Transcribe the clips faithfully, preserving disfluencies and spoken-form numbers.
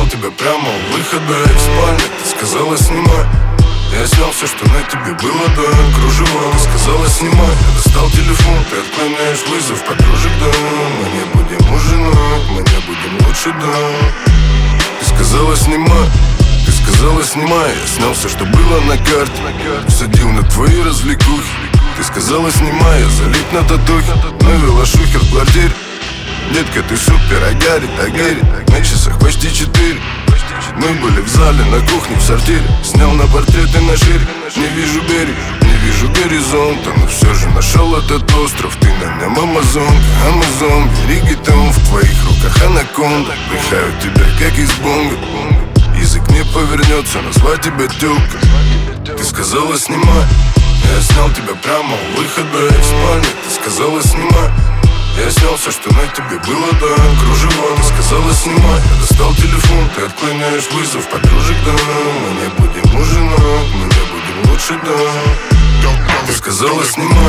снял тебя прямо у выхода из спальни. Ты сказала снимай. Я снял все, что на тебе было, да, кружево. Ты сказала снимай. Я достал телефон, ты отклоняешь вызов подружек, да. Мы не будем ужинать, мы не будем лучше, да. Ты сказала снимай. Ты сказала снимай. Я снял все, что было на карте, всадил на твои развлекухи. Ты сказала снимай. Я залип на татухи, навела шухер в квартире. Детка, ты супер, а горит, а горит. На часах почти четыре. Мы были в зале, на кухне, в сортире. Снял на портреты на шире. Не вижу берег, не вижу горизонта, но все же нашел этот остров. Ты на нем Амазон, Амазон, регетон. В твоих руках анаконда. Дыхаю тебя, как из бонга. Язык не повернется назвать тебя тёлка. Ты сказала снимай. Я снял тебя прямо у выхода из спальни. Ты сказала снимай. Я снял все, что на тебе было, да, кружево. Ты сказала снимай. Я достал телефон, ты отклоняешь вызов подружек, да. Мы не будем ужинать, мы не будем лучше, да. Ты сказала снимай.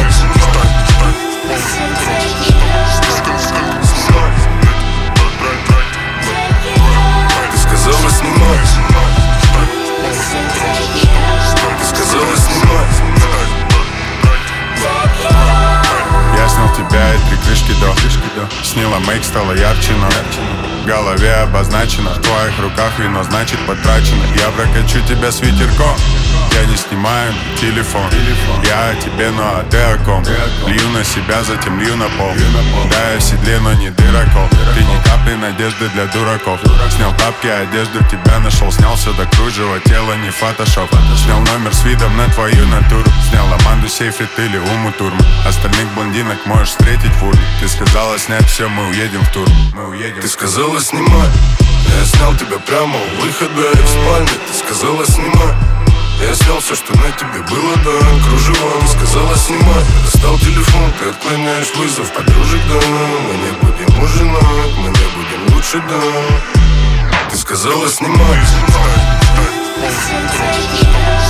Ты сказала снимай. Ты сказала снимай. Я снял тебя и три крышки до, снила мейк, стало ярче, но в голове обозначено. В твоих руках вино, значит потрачено. Я прокачу тебя с ветерком. Я не снимаю телефон. Я о тебе, ну а ты о ком? Лью на себя, затем лью на пол. Да, я в седле, но не дырокол. Ты ни капли надежды для дураков. Снял тапки, одежду тебя нашел. Снял все до кружева, тело не фотошоп. Снял номер с видом на твою натуру. Снял Аманду, Сейфрит или Уму Турман. Остальных блондинок можешь встретить в урне. Ты сказала снять все, мы уедем в тур. Мы уедем. Ты сказала снимай. Я снял тебя прямо у выхода из спальни. Ты сказала снимай. Я снял все, что на тебе было, да, кружево. Ты сказала снимай. Я достал телефон, ты отклоняешь вызов подружек, да. Мы не будем ужинать, мы не будем лучше, да. Ты сказала снимай.